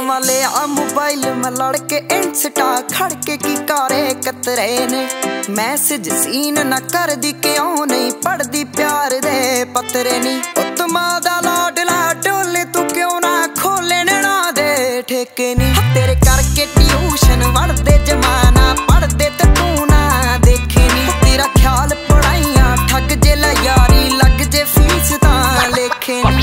नवा लिया मोबाइल में लड़के इंस्टा खड़के की कारे कतरे ने मैसेज सीन ना कर दी क्यों नहीं पढ़दी प्यार दे पतरे नी उत्तमा दा लाडला डोले तू क्यों ना खोले ना दे ठेके नी तेरे करके ट्यूशन वढ़दे जमाना पढ़दे ते तू ना देखे नी तेरा ख्याल पढ़ाइयां ठग जे ला यारी लग जे फीस तां लेखे नी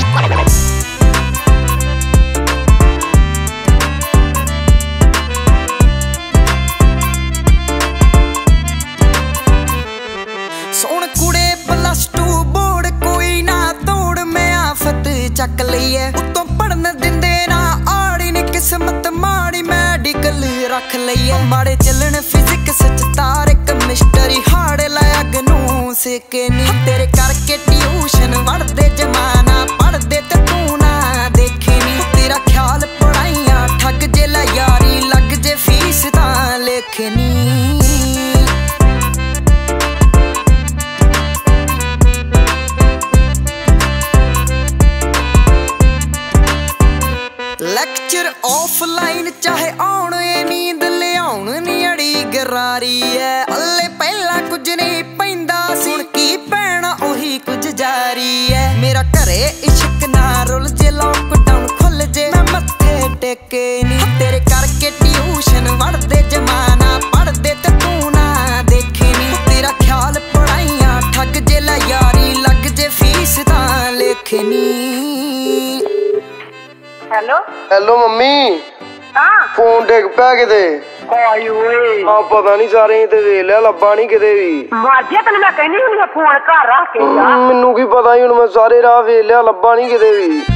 सोन कुड़े +2 बोर्ड कोई ना तोड़ मैं आफत चक लईए उतों पढ़न दिंदे ना आड़ी ने किस्मत माड़ी मेडिकल रख लईए माड़े चलन फिजिक्स च तारे केमिस्ट्री हाड़े लग नू सिके नी तेरे करके ट्यूशन वढ़दे जमाना पढ़दे ते तू ना देखे नी तेरा ख्याल पढ़ाइयां ठग जे ला यारी लग जे फीस तां लेखे नी लेक्चर ऑफलाइन चाहे आउण नींद लियाउण नी अड़ी गरारी है अल्ले पहला कुछ नहीं पैंदा सुन की पैना ओही कुछ जारी है मेरा घरे इश्क ना रुल जे लॉकडाउन खुल जे मैं मत्थे टेके नी तेरे करके ट्यूशन वढ़दे जमाना पढ़दे ते तू ना देखे नी तेरा ख्याल पढ़ाइयां ठग जे ला यारी लग जे फीस तां लेखे नी हेलो हेलो मम्मी हाँ फोन डिग पै किते हाय ओए आ पता नहीं सारे ते वेख लिया लब्भा नहीं किते भी माजिया तैਨੂੰ मैं कहनी हुंदी फोन घर रख के जा ਮੈਨੂੰ ਕੀ ਪਤਾ ਹੀ ਹੁਣ ਮੈਂ ਸਾਰੇ ਰਾਹ ਵੇਖ ਲਿਆ ਲੱਭਾ ਨਹੀਂ ਕਿਤੇ ਵੀ